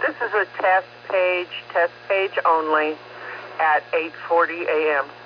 This is a test page only at 8:40 a.m.